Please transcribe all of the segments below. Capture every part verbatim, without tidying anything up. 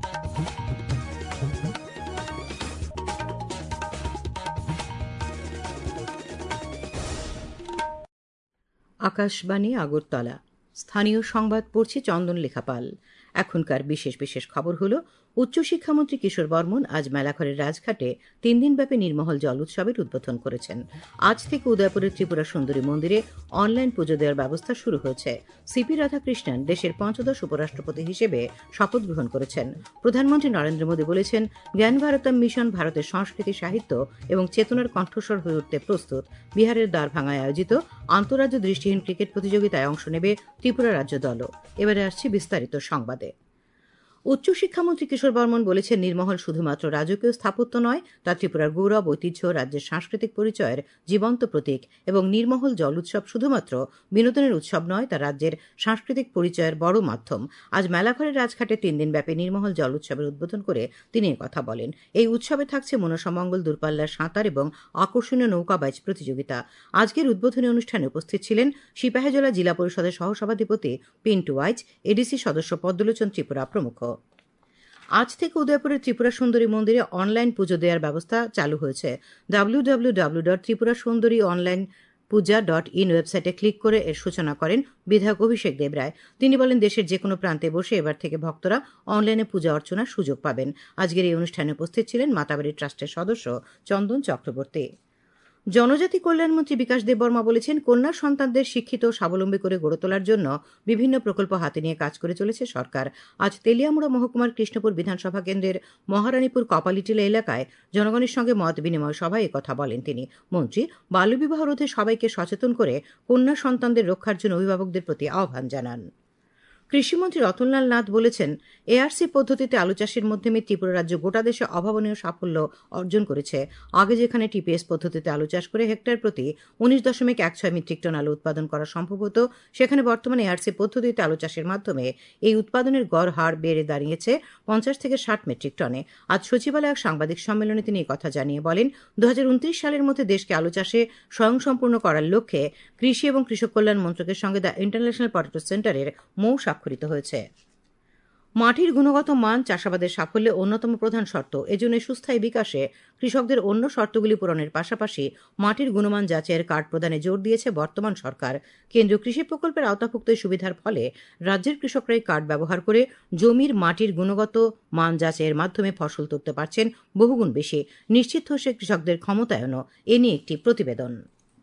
আকাশবাণী আগরতলা। স্থানীয় সংবাদ পড়ছি চন্দন লেখাপাল। এখনকার বিশেষ বিশেষ খবর হলো, উচ্চশিক্ষামন্ত্রী কিশোর বর্মন আজ মেলাঘরের রাজঘাটে তিন দিনব্যাপী নির্মহল জল উৎসবের উদ্বোধন করেছেন। আজ থেকে উদয়পুরের ত্রিপুরা সুন্দরী মন্দিরে অনলাইন পুজো দেওয়ার ব্যবস্থা শুরু হয়েছে। সিপি রাধাকৃষ্ণন দেশের পঞ্চদশ উপরাষ্ট্রপতি হিসেবে শপথ গ্রহণ করেছেন। প্রধানমন্ত্রী নরেন্দ্র মোদী বলেছেন, জ্ঞান ভারতম মিশন ভারতের সংস্কৃতি, সাহিত্য এবং চেতনার কণ্ঠস্বর হয়ে উঠতে প্রস্তুত। বিহারের দ্বারভাঙায় আয়োজিত আন্তঃরাজ্য দৃষ্টিহীন ক্রিকেট প্রতিযোগিতায় অংশ নেবে ত্রিপুরা রাজ্য দলও। এবারে আসছে বিস্তারিত সংবাদে। উচ্চশিক্ষামন্ত্রী কিশোর বর্মন বলেছেন, নির্মহল শুধুমাত্র রাজকীয় স্থাপত্য নয়, তা ত্রিপুরার গৌরব, ঐতিহ্য, রাজ্যের সাংস্কৃতিক পরিচয়ের জীবন্ত প্রতীক। এবং নির্মহল জল উৎসব শুধুমাত্র বিনোদনের উৎসব নয়, তা রাজ্যের সাংস্কৃতিক পরিচয়ের বড় মাধ্যম। আজ মেলাঘরের রাজঘাটে তিন দিনব্যাপী নির্মহল জল উৎসবের উদ্বোধন করে তিনি কথা বলেন। এই উৎসবে থাকছে মনসামঙ্গল, দূরপাল্লার সাঁতার এবং আকর্ষণীয় নৌকা বাইচ প্রতিযোগিতা। আজকের উদ্বোধনী অনুষ্ঠানে উপস্থিত ছিলেন সিপাহীজলা জেলা পরিষদের সহসভাধিপতি পিন্টু ওয়াইচ, এডিসি সদস্য পদ্মলোচন ত্রিপুরা প্রমুখ। আজ থেকে উদয়পুরের ত্রিপুরা সুন্দরী মন্দিরে অনলাইন পুজো দেওয়ার ব্যবস্থা চালু হয়েছে। W W W dot Tripura Sundari online puja dot in ওয়েবসাইটে ক্লিক করে এর সূচনা করেন বিধায়ক অভিষেক দেবরায়। তিনি বলেন, দেশের যে কোনো প্রান্তে বসে এবার থেকে ভক্তরা অনলাইনে পূজা অর্চনার সুযোগ পাবেন। আজকের এই অনুষ্ঠানে উপস্থিত ছিলেন মাতাবাড়ি ট্রাস্টের সদস্য চন্দন চক্রবর্তী। জনজাতি কল্যাণমন্ত্রী বিকাশ দেববর্মা বলেছেন, কন্যা সন্তানদের শিক্ষিত স্বাবলম্বী করে গড়ে তোলার জন্য বিভিন্ন প্রকল্প হাতে নিয়ে কাজ করে চলেছে সরকার। আজ তেলিয়ামুড়া মহকুমার কৃষ্ণপুর বিধানসভা কেন্দ্রের মহারানীপুর কপালিটিলা এলাকায় জনগণের সঙ্গে মত বিনিময় সভায় একথা বলেন তিনি। মন্ত্রী বাল্যবিবাহ রোধে সবাইকে সচেতন করে কন্যা সন্তানদের রক্ষার জন্য অভিভাবকদের প্রতি আহ্বান জানান। কৃষিমন্ত্রী রতনলাল নাথ বলেছেন, এআরসি পদ্ধতিতে আলু চাষের মাধ্যমে ত্রিপুরা রাজ্য গোটা দেশে অভাবনীয় সাফল্য অর্জন করেছে। আগে যেখানে টিপিএস পদ্ধতিতে আলু চাষ করে হেক্টর প্রতি উনিশ দশমিক এক ছয় মেট্রিক টন আলু উৎপাদন করা সম্ভব হতো, সেখানে বর্তমানে এআরসি পদ্ধতিতে আলু চাষের মাধ্যমে এই উৎপাদনের গড় হার বেড়ে দাঁড়িয়েছে পঞ্চাশ থেকে ষাট মেট্রিক টনে। আজ সচিবালয়ে এক সাংবাদিক সম্মেলনে তিনি কথা জানিয়ে বলেন, দু হাজার উনত্রিশ সালের মধ্যে দেশকে আলু চাষে স্বয়ংসম্পূর্ণ করার লক্ষ্যে কৃষি এবং কৃষক কল্যাণ মন্ত্রকের সঙ্গে দ্য ইন্টারন্যাশনাল পটেটো সেন্টারের মৌ স্বাক্ষরিত হয়েছে। মাটির গুণগত মান চাষাবাদের সাফল্যে অন্যতম প্রধান শর্ত। এজন্য সুস্থায়ী বিকাশে কৃষকদের অন্য শর্তগুলি পূরণের পাশাপাশি মাটির গুণমান যাচাইয়ের কার্ড প্রদানে জোর দিয়েছে বর্তমান সরকার। কেন্দ্রীয় কৃষি প্রকল্পের আওতাভুক্ত সুবিধার ফলে রাজ্যের কৃষকরা এই কার্ড ব্যবহার করে জমির মাটির গুণগত মান যাচাইয়ের মাধ্যমে ফসল তুলতে পারছেন বহুগুণ বেশি। নিশ্চিত হচ্ছে কৃষকদের ক্ষমতায়নও। এ নিয়ে একটি প্রতিবেদন।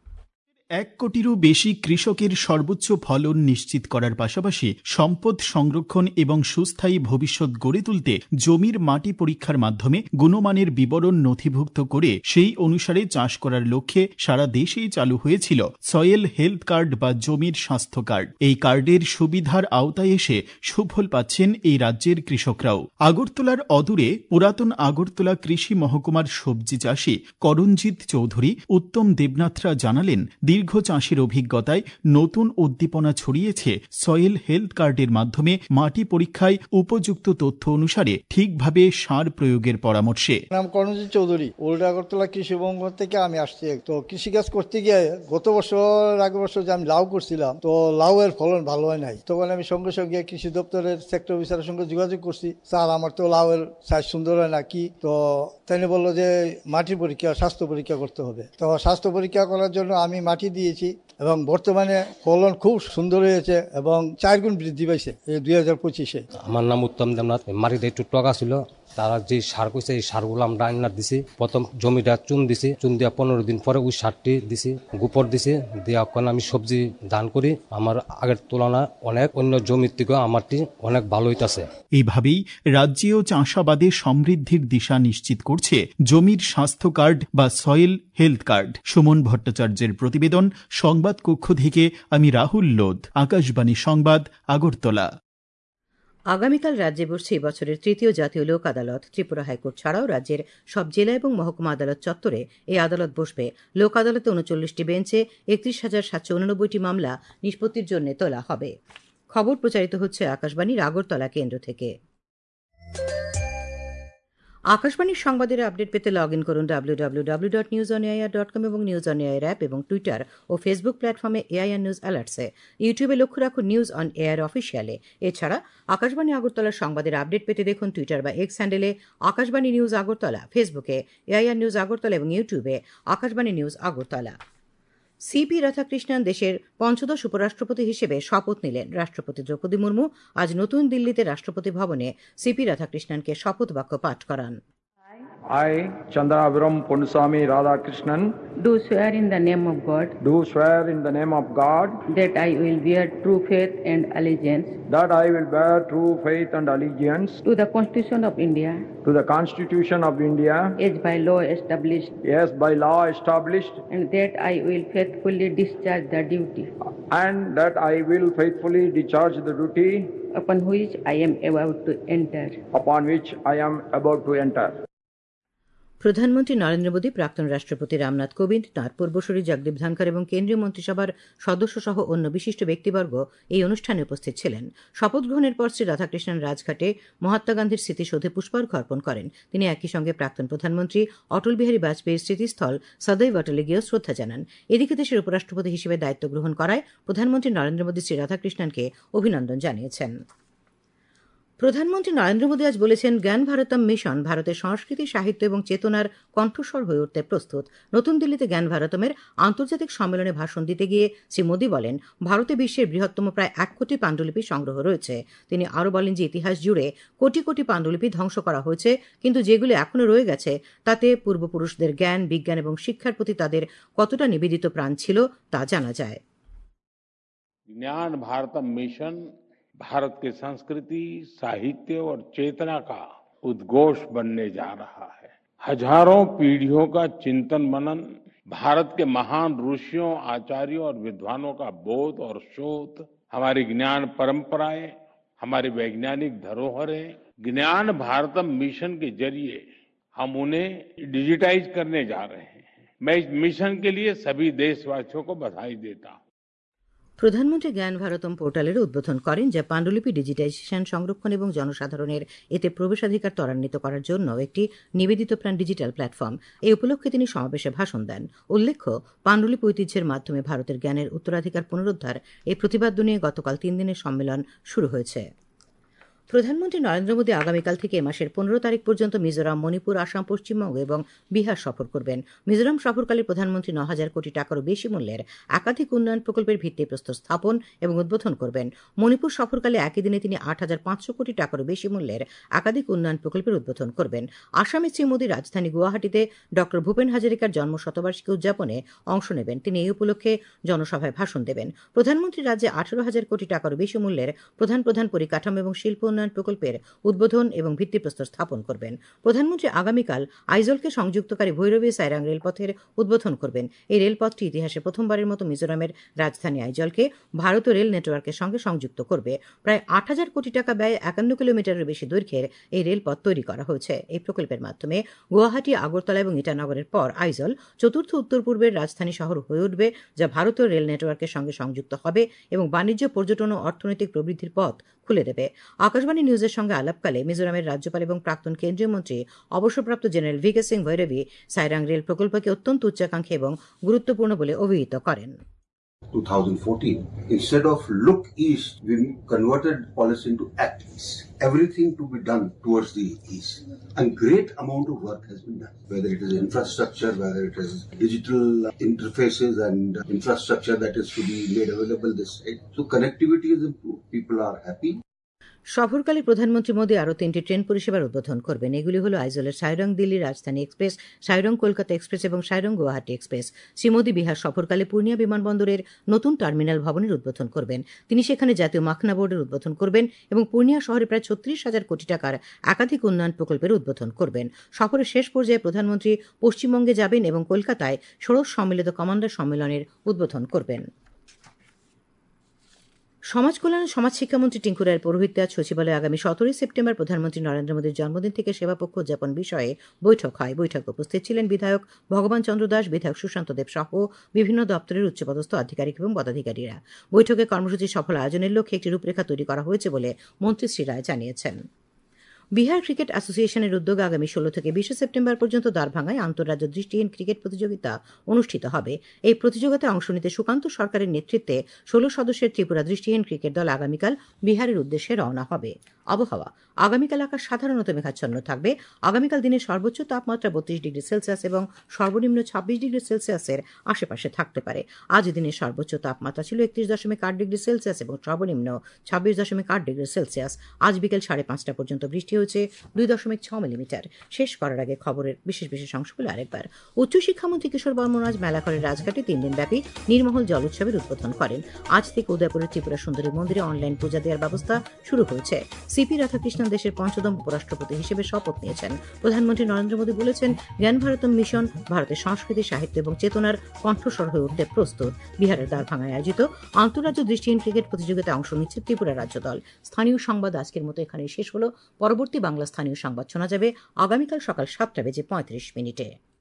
এক কোটিরও বেশি কৃষকের সর্বোচ্চ ফলন নিশ্চিত করার পাশাপাশি সম্পদ সংরক্ষণ এবং সুস্থায়ী ভবিষ্যৎ গড়ে তুলতে জমির মাটি পরীক্ষার মাধ্যমে গুণমানের বিবরণ নথিভুক্ত করে সেই অনুসারে চাষ করার লক্ষ্যে সারা দেশেই চালু হয়েছিল সয়েল হেলথ কার্ড বা জমির স্বাস্থ্য কার্ড। এই কার্ডের সুবিধার আওতায় এসে সুফল পাচ্ছেন এই রাজ্যের কৃষকরাও। আগরতলার অদূরে পুরাতন আগরতলা কৃষি মহকুমার সবজি চাষী করণজিৎ চৌধুরী, উত্তম দেবনাথরা জানালেন, দীর্ঘ চাষের অভিজ্ঞতায় নতুন উদ্দীপনা ছড়িয়েছে সয়েল হেলথ কার্ডের মাধ্যমে মাটি পরীক্ষায় উপযুক্ত তথ্য অনুসারে ঠিকভাবে সার প্রয়োগের পরামর্শে। নাম করণজিৎ চৌধুরী, ওল্ড আগরতলা কৃষি বঙ্গ থেকে আমি আসছি। তো কৃষিকাজ করতে গিয়ে গত বছর আগের বছর যে আমি লাউ করছিলাম, তো লাউ এর ফলন ভালো হয় নাই। তখন আমি সঙ্গে সঙ্গে কৃষি দপ্তরের সেক্টর অফিসারের সঙ্গে যোগাযোগ করছি, স্যার আমার তো লাউ এর সাইজ সুন্দর হয় না কি। তো তাই বললো যে মাটির পরীক্ষা, স্বাস্থ্য পরীক্ষা করতে হবে। তো স্বাস্থ্য পরীক্ষা করার জন্য আমি মাটি দিয়েছি এবং বর্তমানে ফলন খুব সুন্দর হয়েছে এবং চার গুণ বৃদ্ধি পাইছে এই দুই হাজার পঁচিশে। আমার নাম উত্তম দেবনাথ। মাটিতে একটু টকা ছিল, তারা যে সার কইছে এই সারগুলো আমরা আইনার দিছি। প্রথম জমিটা চুন দিছি, চুন দিয়া পনেরো দিন পরে ওই সারটি দিছি, গোবর দিছি, দিয়া ওখানে আমি সবজি ধান করি। আমার আগের তুলনায় অনেক অন্য জমির থেকে আমারটি অনেক ভালো হইতাছে। এইভাবেই রাজ্যেও চাষাবাদে সমৃদ্ধির দিশা নিশ্চিত করছে জমির স্বাস্থ্য কার্ড বা সয়েল হেলথ কার্ড। সুমন ভট্টাচার্যের প্রতিবেদন, সংবাদ কক্ষ থেকে আমি রাহুল লোধ, আকাশবাণী সংবাদ, আগরতলা। আগামীকাল রাজ্যে বসছে এবছরের তৃতীয় জাতীয় লোক আদালত। ত্রিপুরা হাইকোর্ট ছাড়াও রাজ্যের সব জেলা এবং মহকুমা আদালত চত্বরে এই আদালত বসবে। লোক আদালতে উনচল্লিশটি বেঞ্চে একত্রিশ হাজার সাতশো উননব্বইটি মামলা নিষ্পত্তির জন্য তোলা হবে। খবর প্রচারিত হচ্ছে আকাশবাণীর আগরতলা কেন্দ্র থেকে। আকাশবাণীর সংবাদের আপডেট পেতে লগ ইন করুন W W W dot news on AIR dot com এবং নিউজ অন এআইআর অ্যাপ এবং টুইটার ও ফেসবুক প্ল্যাটফর্মে এআইআর নিউজ অ্যালার্টসে। ইউটিউবে লক্ষ্য রাখুন নিউজ অন এআইআর অফিসিয়ালে। এছাড়া আকাশবাণী আগরতলার সংবাদের আপডেট পেতে দেখুন টুইটার বা এক্স হ্যান্ডেলে আকাশবাণী নিউজ আগরতলা, ফেসবুকে এআইআর নিউজ আগরতলা এবং ইউটিউবে আকাশবাণী নিউজ আগরতলা। সিপি রাধাকৃষ্ণন দেশের পঞ্চদশ উপরাষ্ট্রপতি হিসেবে শপথ নিলেন। রাষ্ট্রপতি দ্রৌপদী মুর্মু আজ নতুন দিল্লিতে রাষ্ট্রপতি ভবনে সিপি রাধাকৃষ্ণনকে শপথ বাক্য পাঠ করান। I, Chandraviram Ponnuswamy Radhakrishnan, do swear in the name of God do swear in the name of God that I will bear true faith and allegiance that I will bear true faith and allegiance to the Constitution of India to the Constitution of India as by law established, as by law established, and that I will faithfully discharge the duty and that I will faithfully discharge the duty upon which I am about to enter. upon which I am about to enter. প্রধানমন্ত্রী নরেন্দ্র মোদী, প্রাক্তন রাষ্ট্রপতি রামনাথ কোবিন্দ, তাঁর পূর্বসূরি জগদীপ ধনখড় এবং কেন্দ্রীয় মন্ত্রিসভার সদস্য সহ অন্য বিশিষ্ট ব্যক্তিবর্গ এই অনুষ্ঠানে উপস্থিত ছিলেন। শপথ গ্রহণের পর শ্রী রাধাকৃষ্ণন রাজঘাটে মহাত্মা গান্ধীর স্মৃতিসৌধে পুষ্পার্ঘ্য অর্পণ করেন। তিনি একই সঙ্গে প্রাক্তন প্রধানমন্ত্রী অটল বিহারী বাজপেয়ীর স্মৃতিস্থল সদৈব অটলে গিয়েও শ্রদ্ধা জানান। এদিকে দেশের উপরাষ্ট্রপতি হিসেবে দায়িত্ব গ্রহণ করায় প্রধানমন্ত্রী নরেন্দ্র মোদী শ্রী রাধাকৃষ্ণনকে অভিনন্দন জানিয়েছেন। প্রধানমন্ত্রী নরেন্দ্র মোদী আজ বলেছেন, জ্ঞান ভারতম মিশন ভারতের সংস্কৃতি, সাহিত্য এবং চেতনার কণ্ঠস্বর হয়ে উঠতে প্রস্তুত। নতুন দিল্লিতে জ্ঞান ভারতমের আন্তর্জাতিক সম্মেলনে ভাষণ দিতে গিয়ে শ্রী মোদী বলেন, ভারতে বিশ্বের বৃহত্তম প্রায় এক কোটি পাণ্ডুলিপি সংগ্রহ রয়েছে। তিনি আরও বলেন যে ইতিহাস জুড়ে কোটি কোটি পাণ্ডুলিপি ধ্বংস করা হয়েছে, কিন্তু যেগুলি এখনও রয়ে গেছে তাতে পূর্বপুরুষদের জ্ঞান, বিজ্ঞান এবং শিক্ষার প্রতি তাদের কতটা নিবেদিত প্রাণ ছিল তা জানা যায়। ज्ञान भारतम मिशन भारत के संस्कृति, साहित्य और चेतना का उद्घोष बनने जा रहा है। हजारों पीढ़ियों का चिंतन मनन, भारत के महान ऋषियों, आचार्यों और विद्वानों का बोध और शोध, हमारी ज्ञान परंपराएं, हमारी वैज्ञानिक धरोहरें, ज्ञान भारतम मिशन के जरिए हम उन्हें डिजिटाइज करने जा रहे हैं। मैं इस मिशन के लिए सभी देशवासियों को बधाई देता हूं। প্রধানমন্ত্রী জ্ঞান ভারতম পোর্টালের উদ্বোধন করেন, যা পাণ্ডুলিপি ডিজিটাইজেশন, সংরক্ষণ এবং জনসাধারণের এতে প্রবেশাধিকার ত্বরান্বিত করার জন্য একটি নিবেদিত প্রাণ ডিজিটাল প্ল্যাটফর্ম। এই উপলক্ষে তিনি সমাবেশে ভাষণ দেন। উল্লেখ্য, পাণ্ডুলিপি ঐতিহ্যের মাধ্যমে ভারতের জ্ঞানের উত্তরাধিকার পুনরুদ্ধার এই প্রতিপাদ্য নিয়ে গতকাল তিন দিনের সম্মেলন শুরু হয়েছে। প্রধানমন্ত্রী নরেন্দ্র মোদী আগামীকাল থেকে এ মাসের পনেরো তারিখ পর্যন্ত মিজোরাম, মণিপুর, আসাম, পশ্চিমবঙ্গ এবং বিহার সফর করবেন। মিজোরাম সফরকালে প্রধানমন্ত্রী ন হাজার কোটি টাকারও বেশি মূল্যের একাধিক উন্নয়ন প্রকল্পের ভিত্তিপ্রস্তর স্থাপন এবং উদ্বোধন করবেন। মণিপুর সফরকালে একই দিনে তিনি আট হাজার পাঁচশো কোটি টাকারও বেশি মূল্যের একাধিক উন্নয়ন প্রকল্পের উদ্বোধন করবেন। আসামে শ্রী মোদী রাজধানী গুয়াহাটিতে ডক্টর ভূপেন হাজারিকার জন্ম শতবার্ষিকী উদযাপনে অংশ নেবেন। তিনি এই উপলক্ষে জনসভায় ভাষণ দেবেন। প্রধানমন্ত্রী রাজ্যে আঠারো হাজার কোটি টাকারও বেশি মূল্যের প্রধান প্রধান পরিকাঠামো এবং শিল্প উন্নয়ন প্রকল্পের উদ্বোধন এবং ভিত্তিপ্রস্তর স্থাপন করবেন। প্রধানমন্ত্রী আগামীকাল আইজলকে সংযুক্তকারী ভৈরবী সাইরাং রেলপথের উদ্বোধন করবেন। এই রেলপথটি ইতিহাসে প্রথমবারের মতো মিজোরামের রাজধানী আইজলকে ভারতীয় রেল নেটওয়ার্কের সঙ্গে সংযুক্ত করবে। প্রায় আট হাজার কোটি টাকা ব্যয়ে একান্ন কিলোমিটারের বেশি দৈর্ঘ্যের এই রেলপথ তৈরি করা হয়েছে। এই প্রকল্পের মাধ্যমে গুয়াহাটি, আগরতলা এবং ইটানগরের পর আইজল চতুর্থ উত্তর পূর্বের রাজধানী শহর হয়ে উঠবে, যা ভারতীয় রেল নেটওয়ার্কের সঙ্গে সংযুক্ত হবে এবং বাণিজ্য, পর্যটন ও অর্থনৈতিক প্রবৃদ্ধির পথ খুলে দেবে। আকাশবাণী নিউজের সঙ্গে আলাপকালে মিজোরামের রাজ্যপাল এবং প্রাক্তন কেন্দ্রীয় মন্ত্রী অবসরপ্রাপ্ত general V K Singh Bhairabi Sairang rail প্রকল্পকে অত্যন্ত উচ্চাকাঙ্ক্ষী এবং গুরুত্বপূর্ণ বলে অভিহিত করেন। twenty fourteen, instead of look east, we converted policy into act east. Everything to be done towards the east. And great amount of work has been done. Whether it is infrastructure, whether it is digital interfaces and infrastructure that is to be made available this side. So connectivity is improved. People are happy. সফরকালে প্রধানমন্ত্রী মোদী আরও তিনটি train পরিষেবার উদ্বোধন করবেন। এগুলি হল আইজলের সাইরং দিল্লি রাজধানী express, Sairang Kolkata express এবং সাইরং গুয়াহাটি এক্সপ্রেস। শ্রী মোদী বিহার সফরকালে পূর্ণিয়া বিমানবন্দরের নতুন টার্মিনাল ভবনের উদ্বোধন করবেন। তিনি সেখানে জাতীয় মাখনা বোর্ডের উদ্বোধন করবেন এবং পূর্ণিয়া শহরে প্রায় ছত্রিশ হাজার কোটি টাকার একাধিক উন্নয়ন প্রকল্পের উদ্বোধন করবেন। সফরের শেষ পর্যায়ে প্রধানমন্ত্রী পশ্চিমবঙ্গে যাবেন এবং কলকাতায় ষোড়শ সম্মিলিত কমান্ডার সম্মেলনের উদ্বোধন করবেন। সমাজ কল্যাণ ও সমাজ শিক্ষামন্ত্রী টিঙ্কু রায়ের পৌরোহিত্যে আজ সচিবালয়ে আগামী সতেরোই সেপ্টেম্বর প্রধানমন্ত্রী নরেন্দ্র মোদীর জন্মদিন থেকে সেবাপক্ষ উদযাপন বিষয়ে বৈঠক হয়। বৈঠকে উপস্থিত ছিলেন বিধায়ক ভগবান চন্দ্র দাস, বিধায়ক সুশান্ত দেব সহ বিভিন্ন দপ্তরের উচ্চপদস্থ আধিকারিক এবং পদাধিকারীরা। বৈঠকে কর্মসূচির সফল আয়োজনের লক্ষ্যে একটি রূপরেখা তৈরি করা হয়েছে বলে মন্ত্রী শ্রী রায় জানিয়েছেন। বিহার ক্রিকেট অ্যাসোসিয়েশনের উদ্যোগে আগামী ষোলো থেকে বিশে সেপ্টেম্বর পর্যন্ত দ্বারভাঙ্গায় আন্তঃরাজ্য দৃষ্টিহীন ক্রিকেট প্রতিযোগিতা অনুষ্ঠিত হবে। এই প্রতিযোগিতায় অংশ নিতে সুকান্ত সরকারের নেতৃত্বে ষোলো সদস্যের ত্রিপুরা দৃষ্টিহীন ক্রিকেট দল আগামীকাল বিহারের উদ্দেশ্যে রওনা হবে। আবহাওয়া, আগামীকাল আকাশ সাধারণত মেঘাচ্ছন্ন থাকবে। আগামীকাল দিনের সর্বোচ্চ তাপমাত্রা বত্রিশ ডিগ্রি সেলসিয়াস এবং সর্বনিম্ন ছাব্বিশ ডিগ্রি সেলসিয়াসের আশেপাশে থাকতে পারে। আজ দিনের সর্বোচ্চ তাপমাত্রা ছিল একত্রিশ দশমিক আট ডিগ্রি সেলসিয়াস এবং সর্বনিম্ন ছাব্বিশ দশমিক আট ডিগ্রি সেলসিয়াস। আজ বিকেল সাড়ে পাঁচটা পর্যন্ত বৃষ্টি হয়েছে দুই দশমিক ছ মিলিমিটার। শেষ করার আগে খবরের বিশেষ বিশেষ অংশগুলো আরেকবার। উচ্চশিক্ষামন্ত্রী কিশোর বর্মন আজ মেলাঘরের রাজঘাটে তিন দিনব্যাপী নির্মহল জল উৎসবের উদ্বোধন করেন। আজ থেকে উদয়পুরের ত্রিপুরা সুন্দরী মন্দিরে অনলাইন পূজা দেওয়ার ব্যবস্থা শুরু হয়েছে। সিপি রাধাকৃষ্ণন দেশের পঞ্চদম উপরাষ্ট্রপতি হিসেবে শপথ নিয়েছেন। প্রধানমন্ত্রী নরেন্দ্র মোদী বলেছেন, জ্ঞান ভারতম মিশন ভারতের সংস্কৃতি, সাহিত্য এবং চেতনার কণ্ঠস্বর হয়ে উঠতে প্রস্তুত। বিহারের দ্বারভাঙ্গায় আয়োজিত আন্তঃরাজ্য দৃষ্টিহীন ক্রিকেট প্রতিযোগিতায় অংশ নিচ্ছে ত্রিপুরা রাজ্য দল। স্থানীয় সংবাদ আজকের মতো এখানেই শেষ হলো। পরবর্তী বাংলা স্থানীয় সংবাদ শোনা যাবে আগামীকাল সকাল সাতটা বেজে পঁয়ত্রিশ মিনিটে।